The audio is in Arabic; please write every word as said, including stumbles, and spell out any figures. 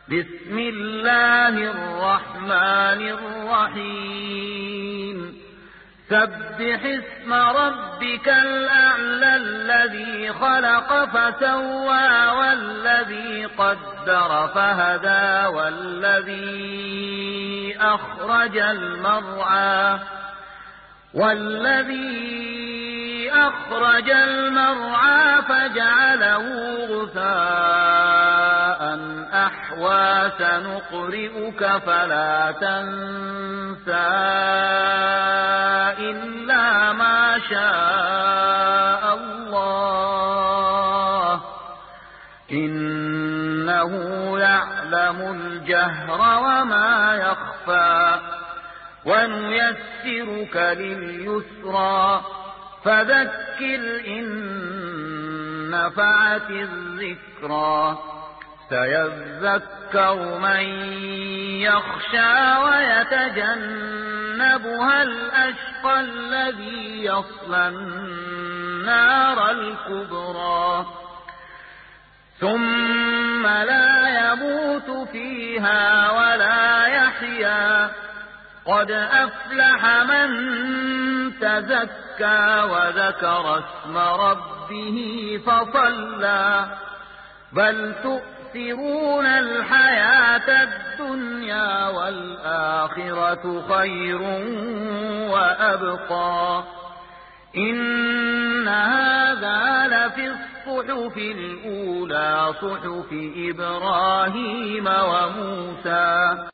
بسم الله الرحمن الرحيم سبح اسم ربك الأعلى الذي خلق فسوى والذي قدر فهدى والذي أخرج المرعى والذي أخرج المرعى فجعله غثاء أحوى سنقرئك فلا تنسى إلا ما شاء الله إنه يعلم الجهر وما يخفى ونيسرك لليسرى فذكر إن نفعت الذكرى سيذكر من يخشى ويتجنبها الأشقى الذي يصلى النار الكبرى ثم لا يموت فيها ولا يحيا قد أفلح من تزكى وذكر اسم ربه فصلى بل تؤثرون الحياة الدنيا والآخرة خير وأبقى إن هذا لفي الصحف الأولى صحف إبراهيم وموسى